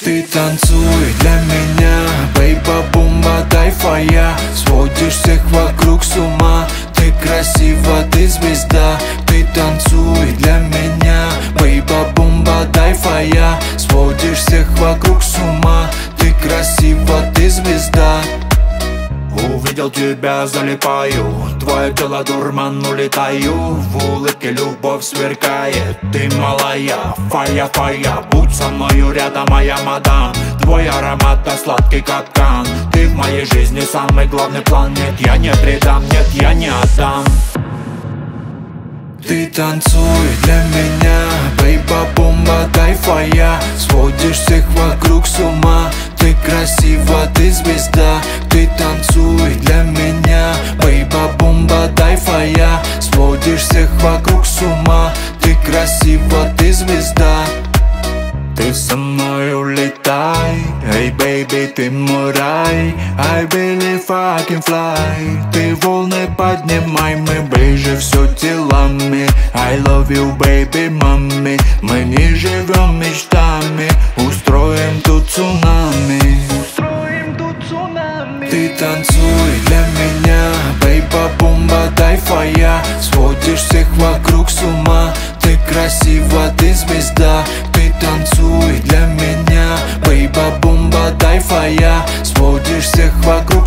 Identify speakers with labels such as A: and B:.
A: Ты танцуй для меня, бейба-бумба, дай фая. Сводишь всех вокруг с ума. Ты красива, ты звезда. Ты танцуй для меня, бейба-бумба, дай фая. Сводишь всех вокруг с ума. Ты красива, ты звезда. Увидел тебя, залипаю, твое тело дурман, улетаю. В улыбке любовь сверкает, ты малая, фая, фая. Будь со мною рядом, моя мадам. Твой аромат, да сладкий капкан. Ты в моей жизни самый главный план. Нет, я не предам, нет, я не отдам. Ты танцуй для меня, бейба-бумба, дай фая. Сводишь всех вокруг с ума. Ты красива, ты звезда. Ты танцуй для меня, бейба-бумба, дай фая. Сводишь всех вокруг с ума. Ты красива, ты звезда. Ты со мной улетай, эй, бэйби, ты мой рай. I believe I can fly. Ты волны поднимай, мы ближе все телами. I love you, baby, мами. Мы не живем мечтами, устроим тут цунами. Ты танцуй для меня, бейба-бумба, дай фая. Сводишь всех вокруг с ума. Ты красива, ты звезда. Ты танцуй для меня, бейба-бумба, дай фая. Сводишь всех вокруг